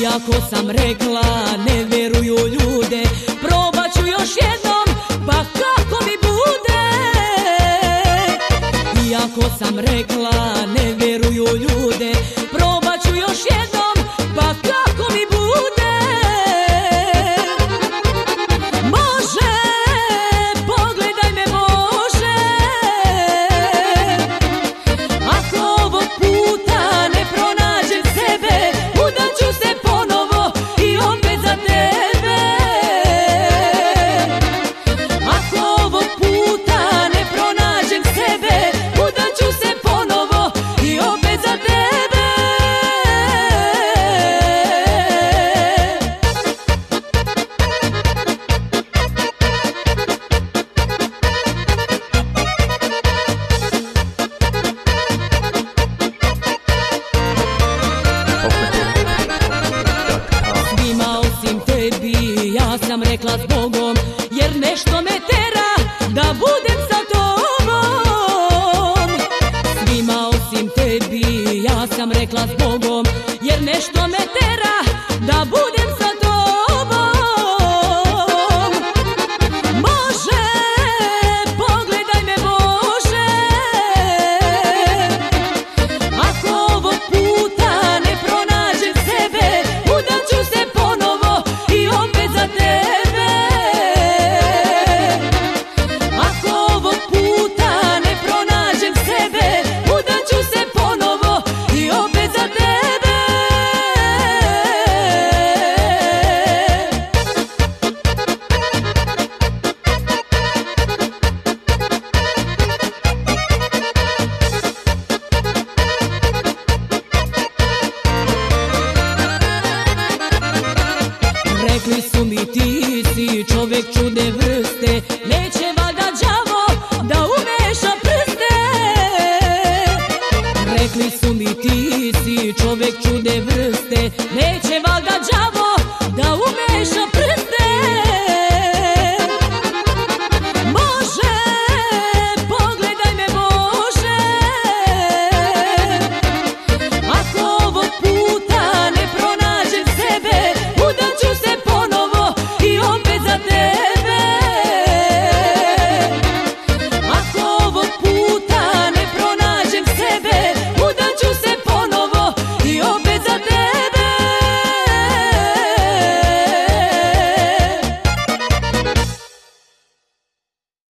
Iako sam rekla ne vjeruju ljude, probat ću još jednom pa kako mi bude. Iako sam rekla ne vjeruju ljude, probat ću još jednom pa kako mi bude. Može, pogledaj me Bože, ako ovog puta ne pronađem sebe, udat ću se ponovo i opet za tebe. Ako ovog puta ne pronađem sebe, udat ću se ponovo i opet za tebe. Svima osim tebi ja sam rekla s Bogom, jer nešto me tera da budem sa tobom. Svima osim tebi ja sam rekla s Bogom, jer nešto me tera da budem sa tobom. Može, pogledaj me Bože, ako ovog puta ne pronađem sebe, udat ću se ponovo i opet za tebe. Ako ovog puta ne pronađem sebe, udat ću se ponovo i opet za tebe. Rekli su mi ti si čovjek čudne vrste, neće valjda đavo da umeša prste. Rekli su mi ti si čovjek čudne vrste, neće valjda